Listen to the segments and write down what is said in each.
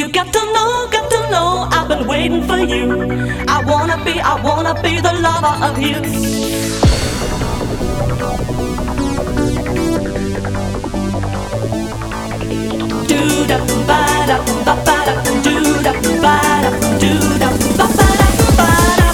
You got to know, I've been waiting for you. I wanna be the lover of you. Do da ba da ba ba da, do da ba da, do da ba ba da ba da.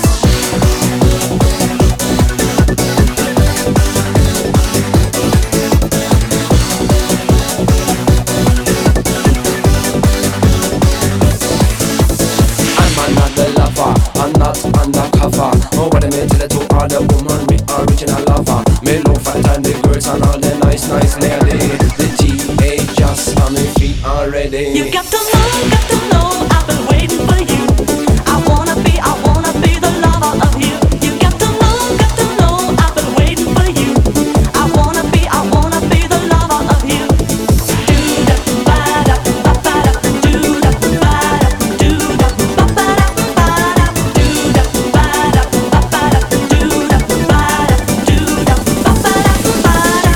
I'm not undercover. Nobody made to the two other woman, me original lover. Me love fight and the girls and all the nice lady. The TA just on me feet already. You got to know, I've been waiting for you. I wanna be the lover of you. You got to know, I've been waiting for you. I wanna be the lover of you. Do da ba da ba ba da, do da ba da, do da ba ba da ba da, do da ba da ba ba da, do da ba da, do da ba ba da ba da.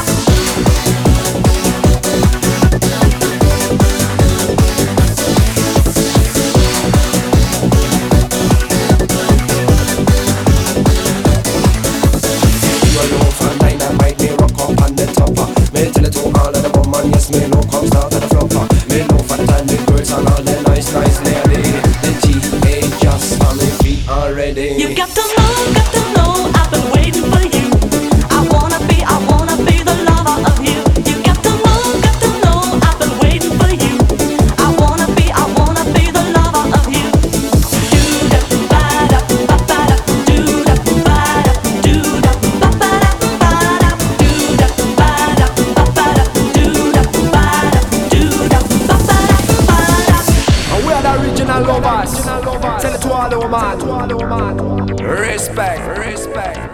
You alone for dynamite, me rock up on the topper. Me tell it to all of the woman, yes me no comes out of the flopper. Me love for the the girls and all the nice lady. The TA just on me feet already. You got to know, I've been waiting for you. I wanna be the lover of you. You got to know, I've been waiting for you. I wanna be the lover of you. Do da ba da ba ba da, do da ba da, do da ba ba da ba da, do da ba da ba ba da, do da ba da, do da ba ba da ba da. And we are the original lovers. Tell it to all the woman. Respect.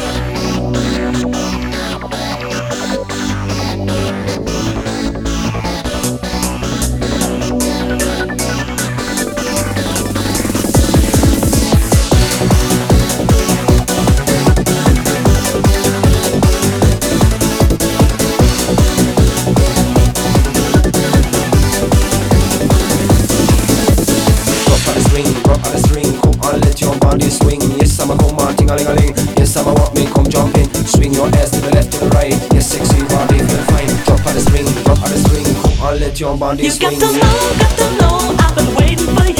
Drop on the string, come on, let your body swing. Yes, I'm a come on, ting-a-ling-a-ling. Yes, I'm a want me, come jump in. Swing your ass to the left, to the right. Yes, sexy body, feel fine. Drop on the string, come on, let your body You swing. got to know, I've been waiting for you.